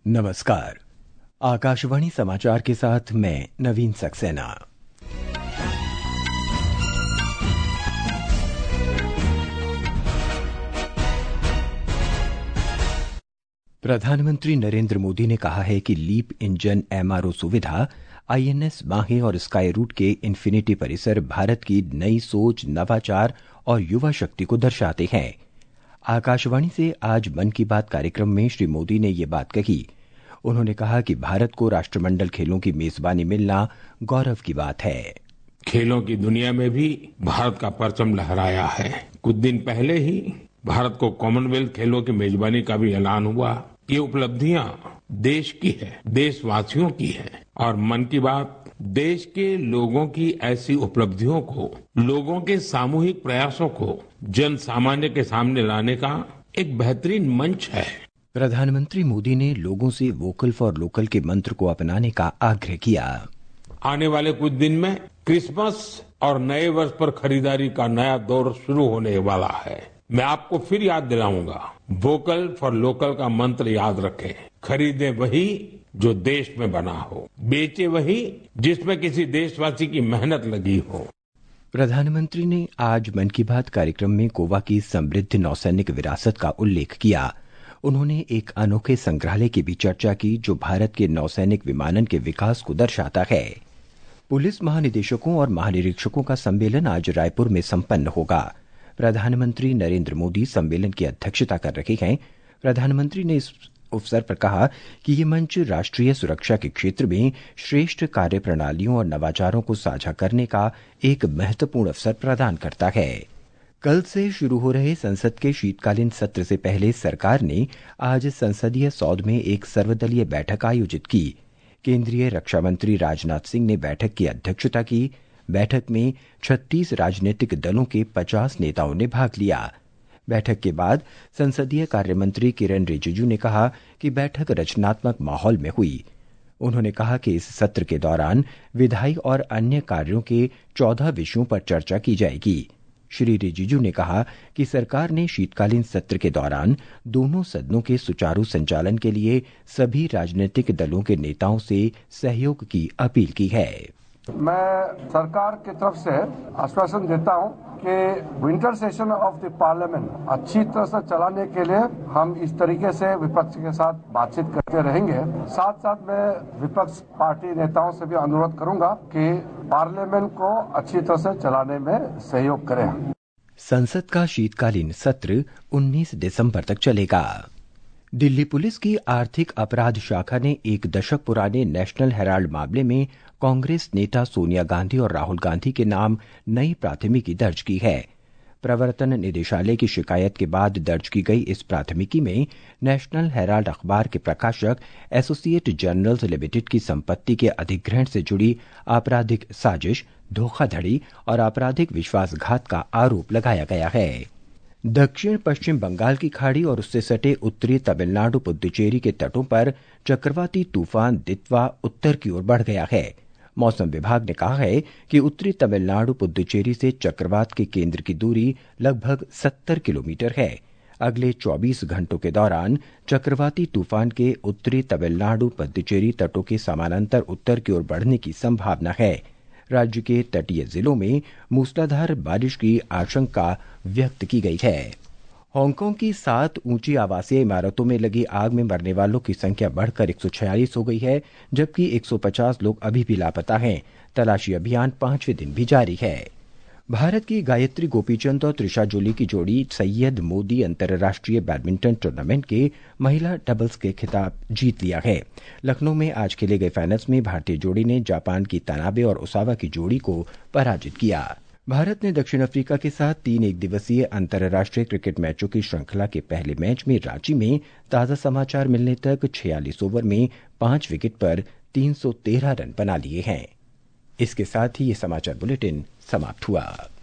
नमस्कार। आकाशवाणी समाचार के साथ मैं नवीन सक्सेना। प्रधानमंत्री नरेंद्र मोदी ने कहा है कि लीप इंजन एमआरओ सुविधा, आईएनएस माहे और स्काई रूट के इन्फिनिटी परिसर भारत की नई सोच, नवाचार और युवा शक्ति को दर्शाते हैं। आकाशवाणी से आज मन की बात कार्यक्रम में श्री मोदी ने ये बात कही। उन्होंने कहा कि भारत को राष्ट्रमंडल खेलों की मेजबानी मिलना गौरव की बात है। खेलों की दुनिया में भी भारत का परचम लहराया है। कुछ दिन पहले ही भारत को कॉमनवेल्थ खेलों की मेजबानी का भी ऐलान हुआ। ये उपलब्धियां देश की है, देशवासियों की है और मन की बात देश के लोगों की ऐसी उपलब्धियों को, लोगों के सामूहिक प्रयासों को जन सामान्य के सामने लाने का एक बेहतरीन मंच है। प्रधानमंत्री मोदी ने लोगों से वोकल फॉर लोकल के मंत्र को अपनाने का आग्रह किया। आने वाले कुछ दिन में क्रिसमस और नए वर्ष पर खरीदारी का नया दौर शुरू होने वाला है। मैं आपको फिर याद दिलाऊंगा, वोकल फॉर लोकल का मंत्र याद रखें। खरीदें वही जो देश में बना हो, बेचे वही जिसमें किसी देशवासी की मेहनत लगी हो। प्रधानमंत्री ने आज मन की बात कार्यक्रम में गोवा की समृद्ध नौसैनिक विरासत का उल्लेख किया। उन्होंने एक अनोखे संग्रहालय की भी चर्चा की जो भारत के नौसैनिक विमानन के विकास को दर्शाता है। पुलिस महानिदेशकों और महानिरीक्षकों का सम्मेलन आज रायपुर में संपन्न होगा। प्रधानमंत्री नरेंद्र मोदी सम्मेलन की अध्यक्षता कर रहे हैं। प्रधानमंत्री ने इस अवसर पर कहा कि ये मंच राष्ट्रीय सुरक्षा के क्षेत्र में श्रेष्ठ कार्य प्रणालियों और नवाचारों को साझा करने का एक महत्वपूर्ण अवसर प्रदान करता है। कल से शुरू हो रहे संसद के शीतकालीन सत्र से पहले सरकार ने आज संसदीय सौध में एक सर्वदलीय बैठक आयोजित की। केंद्रीय रक्षा मंत्री राजनाथ सिंह ने बैठक की अध्यक्षता की। बैठक में 36 राजनीतिक दलों के 50 नेताओं ने भाग लिया। बैठक के बाद संसदीय कार्य मंत्री किरेन रिजिजू ने कहा कि बैठक रचनात्मक माहौल में हुई। उन्होंने कहा कि इस सत्र के दौरान विधायी और अन्य कार्यों के 14 विषयों पर चर्चा की जाएगी। श्री रिजिजू ने कहा कि सरकार ने शीतकालीन सत्र के दौरान दोनों सदनों के सुचारू संचालन के लिए सभी राजनीतिक दलों के नेताओं से सहयोग की अपील की है। मैं सरकार की तरफ से आश्वासन देता हूं कि winter session of the parliament अच्छी तरह से चलाने के लिए हम इस तरीके से विपक्ष के साथ बातचीत करते रहेंगे। साथ साथ मैं विपक्ष पार्टी नेताओं से भी अनुरोध करूंगा कि पार्लियामेंट को अच्छी तरह से चलाने में सहयोग करें। संसद का शीतकालीन सत्र 19 दिसंबर तक चलेगा। दिल्ली पुलिस की आर्थिक अपराध शाखा ने एक दशक पुराने नेशनल हेराल्ड मामले में कांग्रेस नेता सोनिया गांधी और राहुल गांधी के नाम नई प्राथमिकी दर्ज की है। प्रवर्तन निदेशालय की शिकायत के बाद दर्ज की गई इस प्राथमिकी में नेशनल हेराल्ड अखबार के प्रकाशक एसोसिएट जर्नल्स लिमिटेड की संपत्ति के अधिग्रहण से जुड़ी आपराधिक साजिश, धोखाधड़ी और आपराधिक विश्वासघात का आरोप लगाया गया है। दक्षिण पश्चिम बंगाल की खाड़ी और उससे सटे उत्तरी तमिलनाडु पुद्दुचेरी के तटों पर चक्रवाती तूफान दितवा उत्तर की ओर बढ़ गया है। मौसम विभाग ने कहा है कि उत्तरी तमिलनाडु पुद्दुचेरी से चक्रवात के केंद्र की दूरी लगभग 70 किलोमीटर है। अगले 24 घंटों के दौरान चक्रवाती तूफान के उत्तरी तमिलनाडु पुद्दुचेरी तटों के समानांतर उत्तर की ओर बढ़ने की संभावना है। राज्य के तटीय जिलों में मूसलाधार बारिश की आशंका व्यक्त की गई है। हांगकांग की 7 ऊंची आवासीय इमारतों में लगी आग में मरने वालों की संख्या बढ़कर 146 हो गई है, जबकि 150 लोग अभी भी लापता हैं। तलाशी अभियान 5वें दिन भी जारी है। भारत की गायत्री गोपीचंद और त्रिशा जोली की जोड़ी सैयद मोदी अंतर्राष्ट्रीय बैडमिंटन टूर्नामेंट के महिला डबल्स के खिताब जीत लिया है। लखनऊ में आज खेले गए फाइनल्स में भारतीय जोड़ी ने जापान की तनाबे और ओसावा की जोड़ी को पराजित किया। भारत ने दक्षिण अफ्रीका के साथ 3 एकदिवसीय अंतर्राष्ट्रीय क्रिकेट मैचों की श्रृंखला के पहले मैच में रांची में ताजा समाचार मिलने तक 46 ओवर में 5 विकेट पर 313 रन बना लिए हैं। इसके साथ ही ये समाचार बुलेटिन समाप्त हुआ।